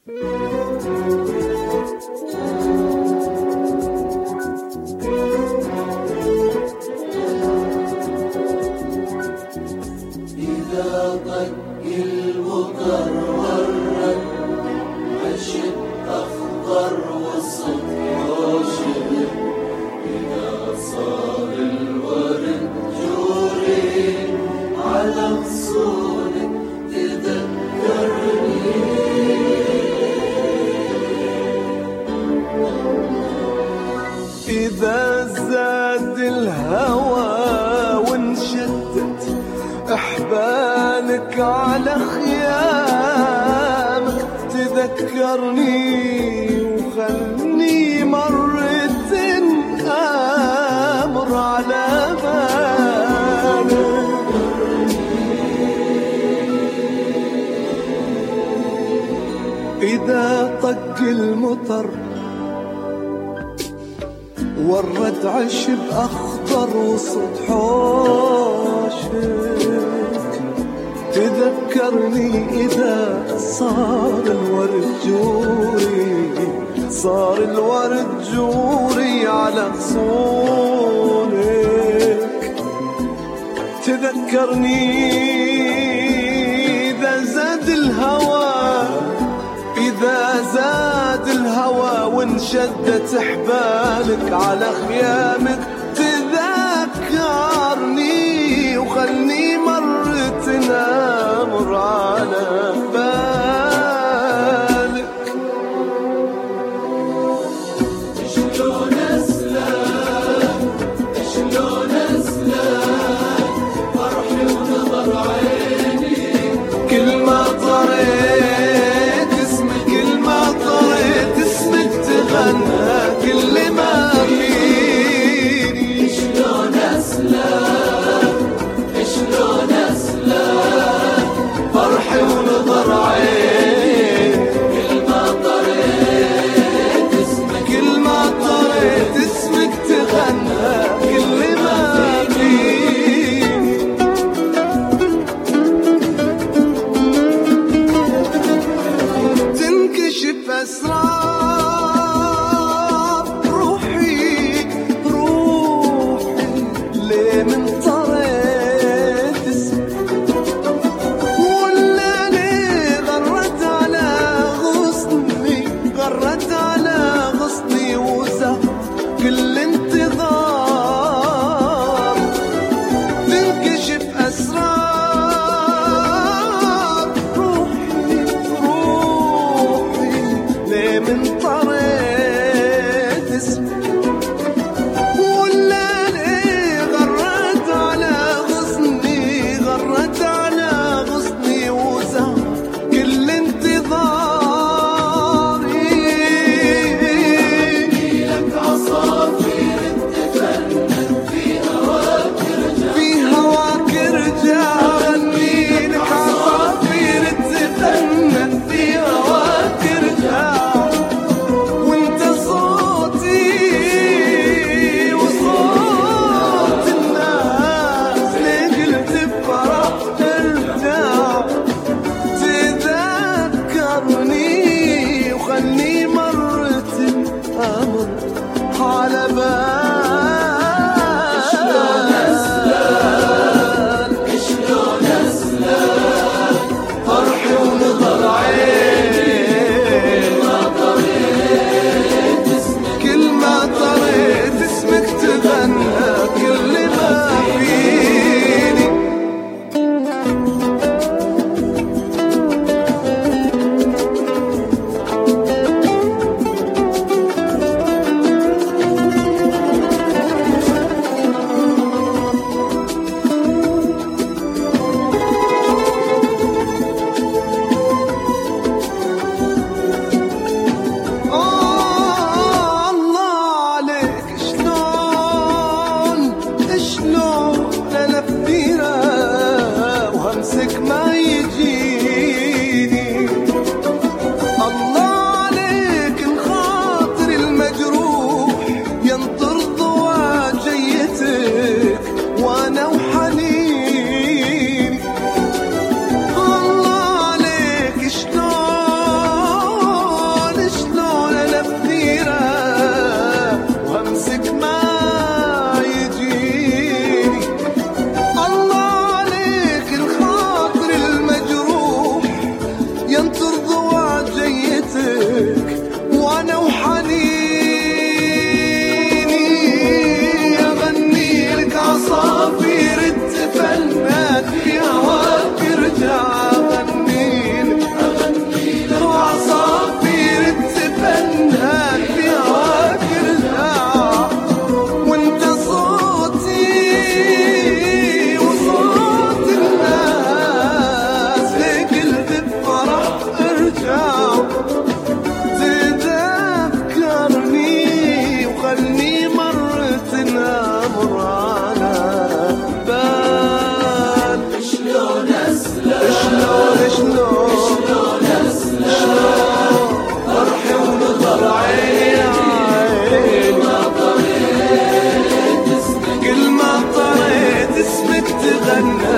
إذا ضج المطر ورد عشب أخضر وسط عاشق، إذا صار الورد جوري على غصونك تذكرني. إذا زاد الهوى وانشدت أحبالك على خيامك تذكرني، وخلني مرة آمر على بالك. إذا طق المطر ورد عشب أخضر وسط حوشك تذكرني. إذا صار الورد جوري على غصونك تذكرني. إذا زاد الهوى وانشدت حبالك على خيامك تذكرني، وخلني مرة نامر على بالك. شلون أسلم فرحي ونظر عيني، كل ما طريت اسمك تغنى كل ما فيني. شلون أسلم فرحي ونظر عين، كل ما طريت اسمك تغنى كل ما فيني. تنكشف أسرار روحي ليه من طريت اسمك، ولا ليه غرت على غصني وزهر كل انتظار. تنكشف أسرار روحي ليه غنى